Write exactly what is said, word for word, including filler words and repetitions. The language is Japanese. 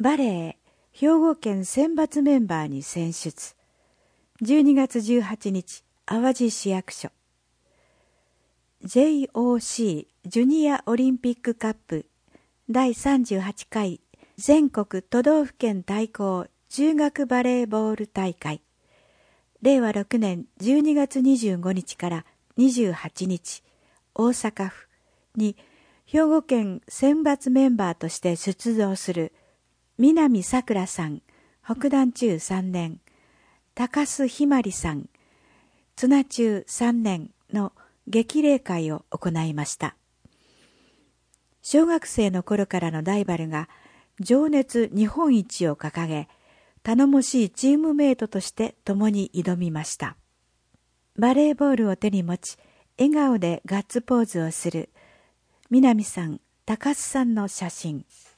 バレエ兵庫県選抜メンバーに選出。じゅうにがつじゅうはちにち、淡路市役所。ジェイオーシー ジュニアオリンピックカップだいさんじゅうはちかい全国都道府県対抗中学バレーボール大会。れいわろくねんじゅうにがつにじゅうごにちからにじゅうはちにち、大阪府に兵庫県選抜メンバーとして出場する南さくらさん、北段中さんねん、高須ひまりさん、綱中さんねんの激励会を行いました。小学生の頃からのライバルが情熱日本一を掲げ、頼もしいチームメイトとして共に挑みました。バレーボールを手に持ち、笑顔でガッツポーズをする南さん、高須さんの写真。